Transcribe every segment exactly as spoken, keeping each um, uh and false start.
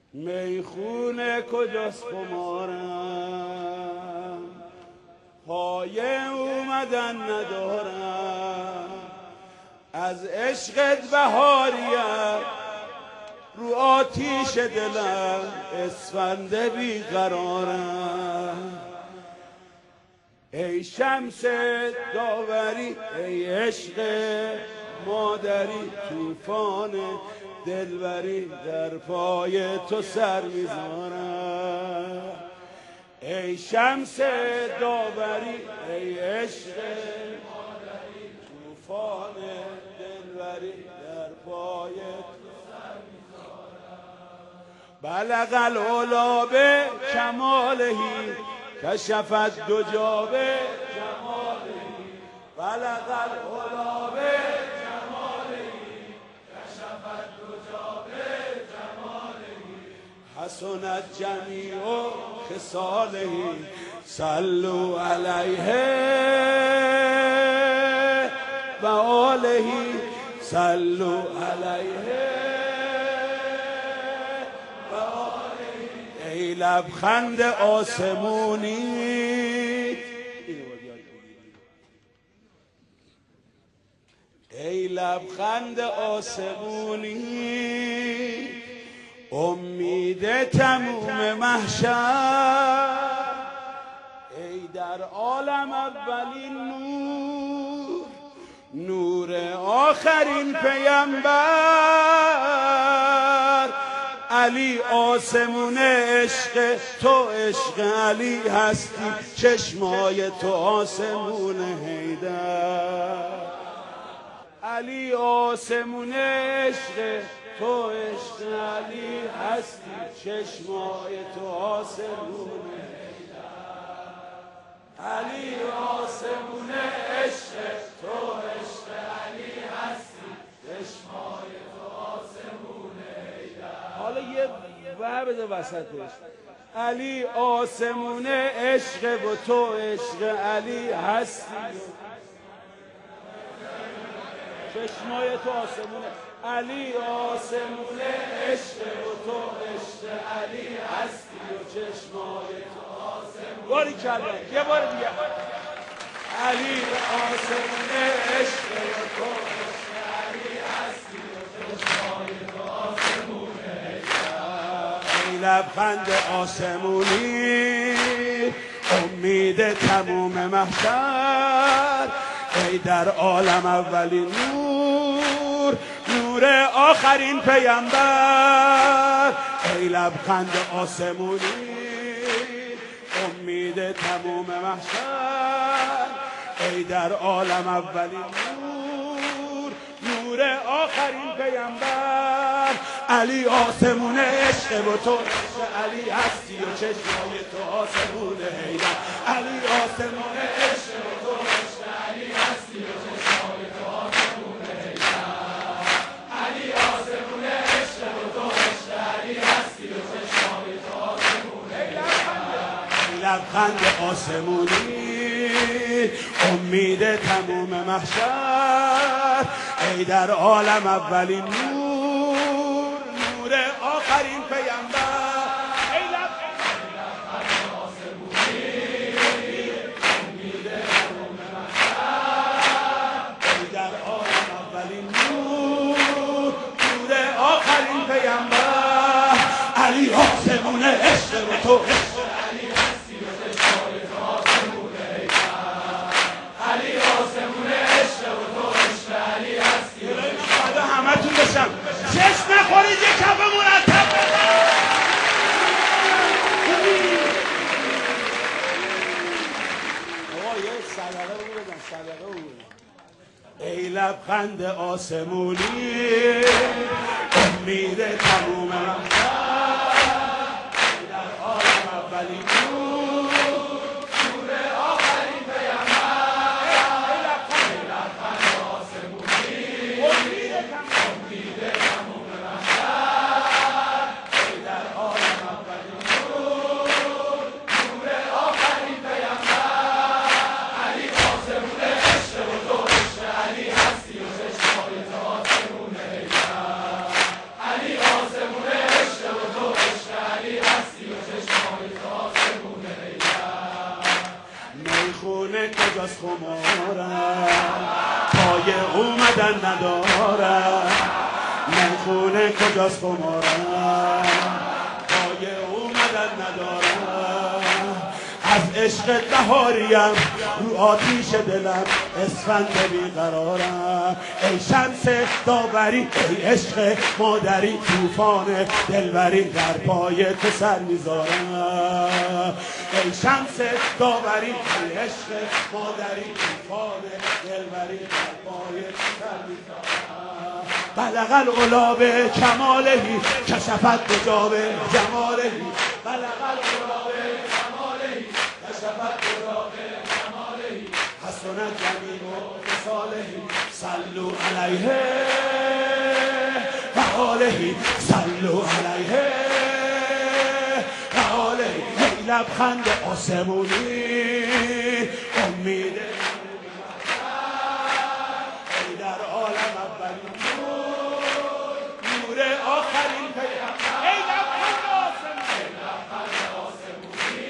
میخونه کجاست خمارم، پایه اومدن ندارم، از عشقت بهاریم رو آتیش دلم اسفند بیقرارم. ای شمس داوری ای عشق مادری، طوفان دلبری در پای تو سر میذارم. ای شمس داوری ای عشق مادری، طوفان دلبری در پای تو سر میذارم. بلغ العلا به کمالهی کشفت دو جابه جمالهی، بلغ العلا به کمالهی کشفت دو جابه جمالهی، حسنت جمیع خصالهی صلوا علیه و آلهی صلوا علیه و آلهی. ای لبخند آسمونی، ای لبخند آسمونی، امید تموم محشر، ای در عالم اولین نور، نور آخرین پیامبر. علی آسمون عشق تو، عشق علی هستی، چشمای تو آسمون حیدر. علی آسمون عشق تو، عشق علی هستی، چشمای تو آسمون حیدر. علی آسمون عشق تو، عشق علی هستی، چشمای تو آسمون حیدر. حالا یه و بده وسطش. علی آسمون عشق و تو، عشق علی هستی، چشمای تو آسمونه. علی آسمون عشق و تو، عشق علی هستی و چشمای تو آسمونه. باری کلا یه بار دیگه. علی آسمون عشق و تو، عشق علی هستی و چشمای تو آسمونه. ای لبخند آسمونی، امید تموم محشر، ای در عالم اولین نور، نور آخرین پیامبر. ای لبخند آسمونی، امید تموم محشر، ای در عالم اولین نور، نور آخرین پیامبر. علی آسمون عشق و تو، عشق علی هستی و چشمای تو آسمون حیدر. علی آسمون عشق و تو، عشق علی هستی و چشمای تو آسمون حیدر. علی آسمون عشق و تو، عشق علی هستی و چشمای تو آسمون حیدر. لبخند آسمونی، امید تموم محشر، ای در عالم اولین نور، نور آخرین پیامبر. ای لبخند آسمونی، امید تموم محشر، ای در عالم اولین نور، نور آخرین پیامبر. علی آسمون عشق و تو، عشق علی هستی و چشمای تو آسمون حیدر. علی آسمون عشق و تو، عشق علی هستی و چشمای تو همتون بشم چشم نخورید، یک کف مرتب بزن. آقا یه صدقه رو بدن، صدقه رو بدن. ای لبخند آسمونی، امید تموم محشر، ای در عالم اولین نور، نور آخرین پیامبر. ای لبخند آسمونی، امید تموم محشر، ای در عالم اولین نور، نور آخرین پیامبر. علی آسمون عشق و تو، عشق علی هستی و چشمای تو آسمون حیدر. علی آسمون عشق و تو، عشق کجاست خمارم پای اومدن ندارم میخونه کجاست خمارم پای اومدن ندارم از عشق بهاریم رو آتیش دلم اسفند بیقرارم ای شمس داوری ای عشق مادری طوفان دلبری در پای تو سر میذارم ای شمس داوری ای عشق مادری طوفان دلبری در پای تو سر میذارم بلغ العلا به کمالهی کشفت بجا به جمالهی بلغ العلا به کمالهی کشفت بجا به جمالهی حسنت جمیع خصالهی صلوا علیه و آلهی صلوا علیه و آلهی ای لبخند آسمونی امید ای در عالم اولین نور آخرین پیغمبر ای لبخند آسمونی ای لبخند آسمونی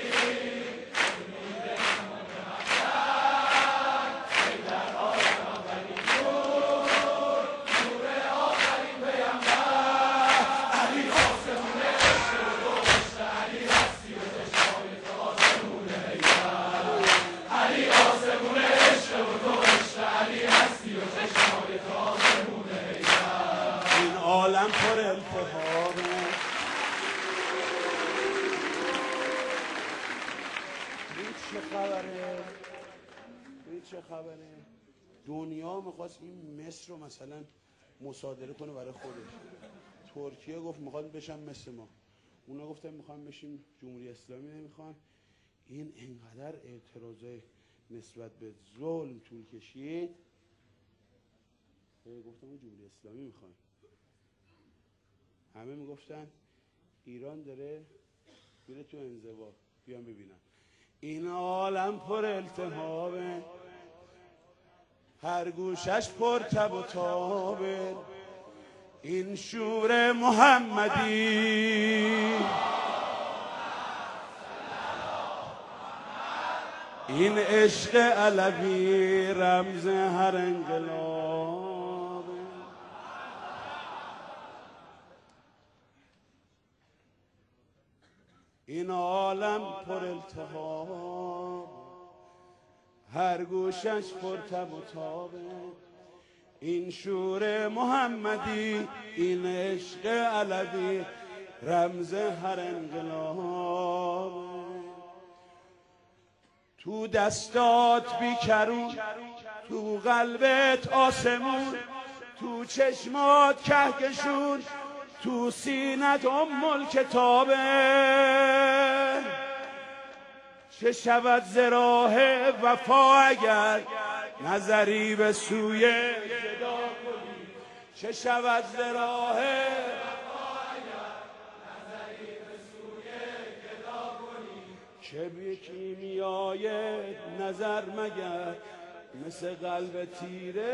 ای در عالم اولین نور نور آخرین پیغمبر علی آسمونه عشق و عشق علی هستی و چشمای تو آسمونه علی آسمونه عشق و عشق علی هستی و چشمای تو آسمونه این عالم پر التهابه این چه خبره این چه خبره دنیا میخواست این مصر رو مثلا مصادره کنه برای خودش ترکیه گفت میخواد بشن مثل ما اونا گفتن میخوام بشیم جمهوری اسلامی نمیخوان این انقدر اعتراضای نسبت به ظلم طول کشید گفتم جمهوری اسلامی میخوان همه میگفتن ایران داره میره تو انزوا بیان ببینن این عالم پر التهابه هر گوشش پر تب و تابه این شور محمدی این عشق علوی رمز هر انقلاب این عالم پر التهاب هر گوشش پر تب و تابه این شور محمدی این عشق علوی رمز هر انقلاب تو دستات بیکرون تو قلبت آسمون تو چشمات کهکشون تو سینت ام الکتابه چه شود ز راه وفا اگر نظری به سوی جدا کنی چه شود ز راه وفا اگر نظری به سوی جدا کنی چه بی کیمیای نظر مگر مثل قلب تیره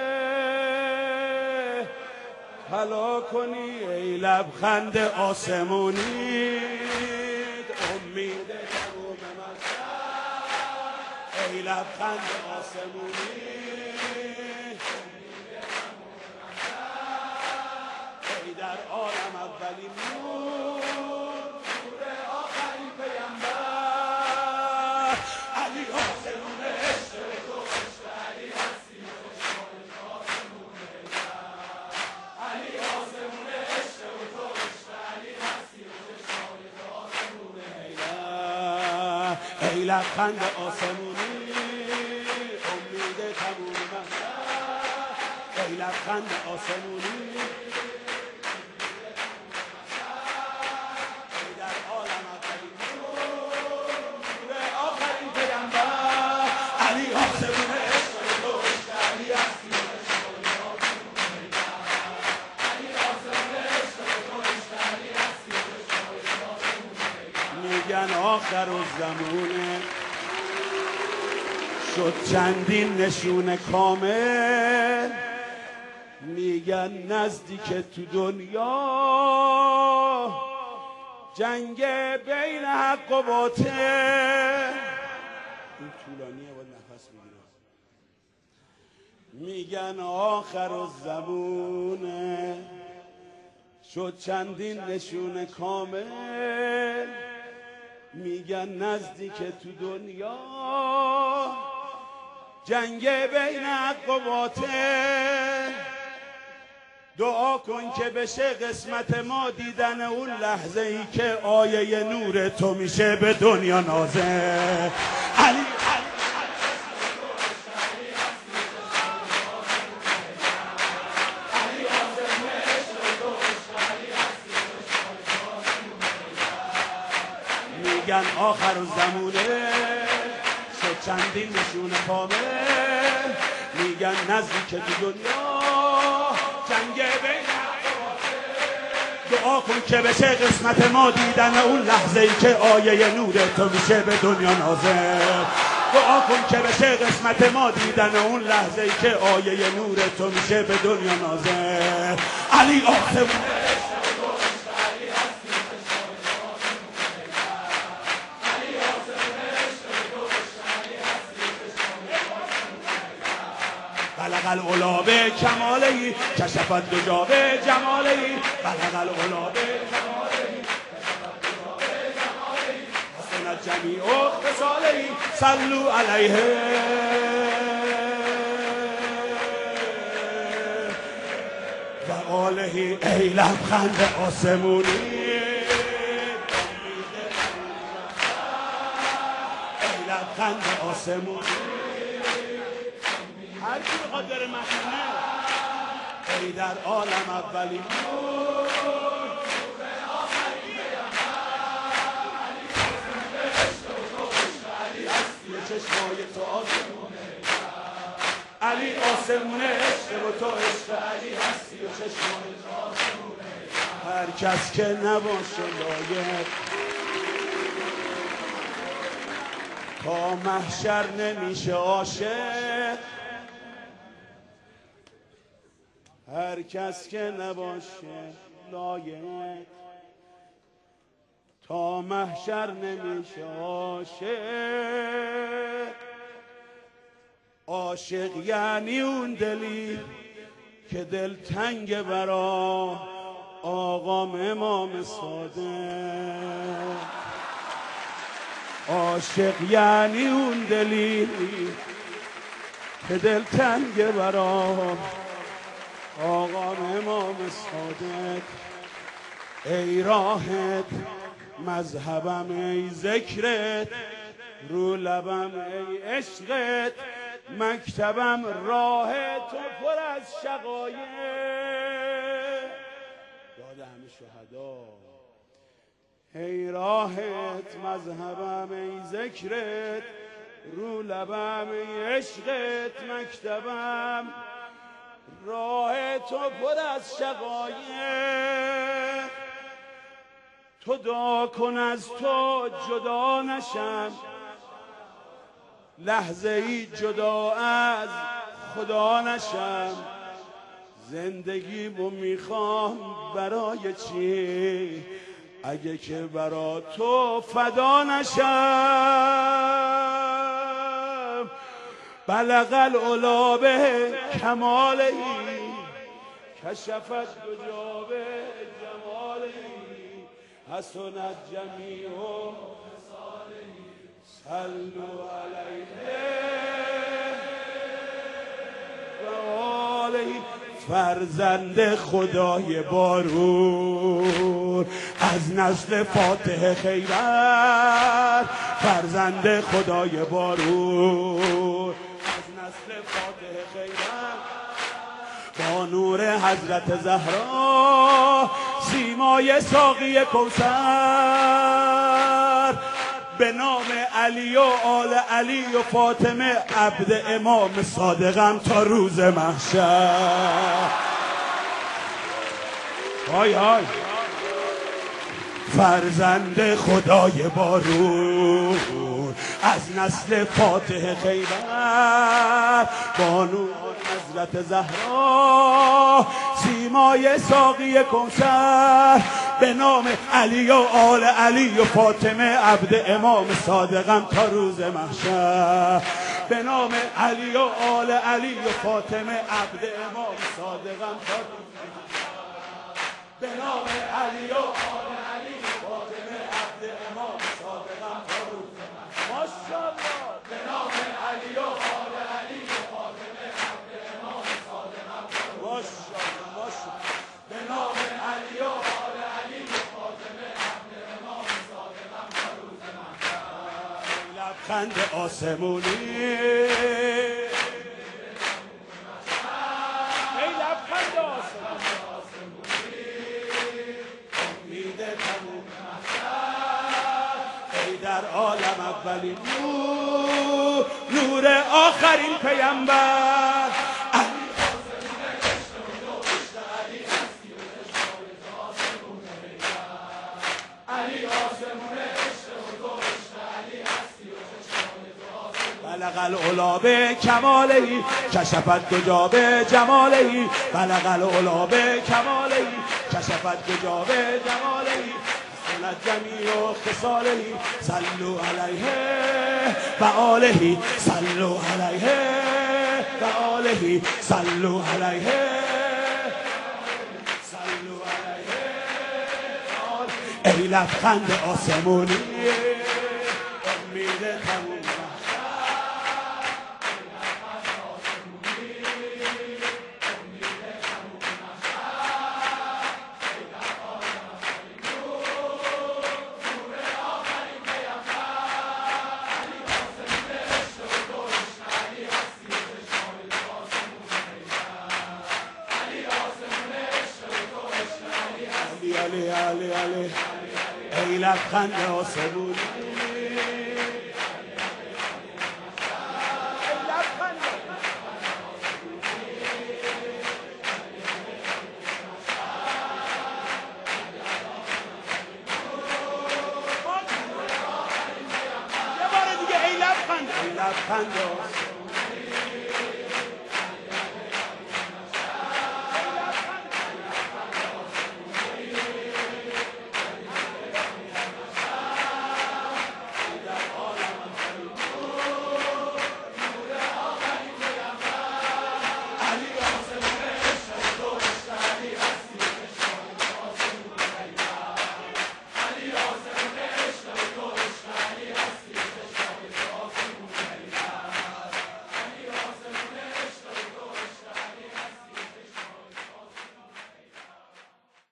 حلا کنی ای لبخند آسمونی امید تموم مقصد ای لبخند آسمونی امید تموم مقصد ای در عالم اولین نور نور آخرین پیامبر علی آسمونه عشق تو عشق علی هستی و چشمای تو آسمونه علی آسمونه عشق تو عشق علی هستی و چشمای تو آسمونه ای لبخند آسمونی امید تموم مقصد ای لبخند آسمونی ای در عالم اولین نور نور آخرین پیامبر علی آسمونه عشق تو عشق علی هستی و چشمای تو آسمونه علی آسمونه عشق تو عشق علی هستی و چشمای تو آسمونه میگن آخر الزمونه شد چندین نشون کامل میگن نزدیک تو دنیا جنگ بین حق و باطل این طولانیه باید نفس بگیرم. میگن آخر الزمونه شد چندین نشون کامل، میگن نزدیک تو دنیا جنگ بین حق و باطل. دعا کن که بشه قسمت ما دیدن اون لحظه ای که آیه نور تو میشه به دنیا نازل. علی میگن آخر الزمونه شد چندین نشون کامل، میگن نزدیک تو دنیا جنگ بین. دعا کن که بشه قسمت ما دیدن اون لحظه ای که آیه نور تو میشه به دنیا نازل. دعا کن که بشه قسمت ما دیدن اون لحظه ای که آیه نور تو میشه به دنیا نازل. علی آسمونه بلغ العلا به کمالهی کشفت دجا به جمالهی. بلغ العلا به کمالهی کشفت دجا به جمالهی. حسنت جمیع خصالهی صلوا علیه. و آلهی ای لبخند آسمونی، ای لبخند آسمونی. هر کی بخواد بره مدینه ای در عالم اولی نور چشمای تو آسمونه، علی آسمونه عشق و تو عشق علی هستی و چشمای تو آسمونه. هر کس که نباشه لایق تا محشر نمیشه عاشق. هر کس که نباشه لایق تا محشر نمیشه عاشق. عاشق یعنی اون دلی که دل تنگ برا آقام امام صادق. عاشق یعنی اون دلی که دل تنگ برا آقام امام صادق. ای راهت مذهبم ای ذکرت، رو لبم ای عشقت، مکتبم راه تو پر از شقایق. یاد همه شهدا. ای راهت مذهبم ای ذکرت، رو لبم ای عشقت، مکتبم راه تو پر از شقایق. تو دعا کن از تو جدا نشم، لحظه ای جدا از خدا نشم. زندگیمو میخوام برای چی اگه که برا تو فدا نشم. بلغ العلا به کمالهی کشفت دجا به جمالهی. حسنت جمیع خصالهی صلوا علیه و آلهی. فرزند خدای بارون از نسل فاتح خیبر، فرزند خدای بارون از نسل فاتح خیبر. با نور حضرت زهرا سیمای ساقی کوثر، به نام علی و آل علی و فاطمه عبد امام صادقم تا روز محشر. های های فرزند خدای بارون از نسل فاتح خیبر، بانو حضرت زهرا سیما مایه ساقی کوثر، به نام علی و آل علی و فاطمه عبد امام صادقم تا روز محشر. به نام علی و آل علی و فاطمه عبد امام صادقم تا روز محشر. به نام علی و آل علی و فاطمه عبد امام صادقم تا روز محشر. ماشاءالله. به نام علی و آل علی و فاطمه عبد امام صادقم تا روز محشر. ماشاءالله. به نام علی و آل علی و فاطمه عبد امام صادقم تا روز محشر. لبخند آسمونی، ای لبخند آسمونی، امید تموم محشر، ای در عالم اولین نور، نور آخرین پیامبر. بلغ العلا به کمالهی کشفت دجا به جمالهی، بلغ العلا به کمالهی کشفت دجا به جمالهی، حسنت جمیع خصالهی صلوا علیه و آله، صلوا علیه و آله، صلوا علیه صلوا علیه و آله. ای لبخند آسمونی، امید تموم علی علی علی، ای لبخند آسمونی، یه بار دیگه ای لبخند، ای لبخند آسمونی.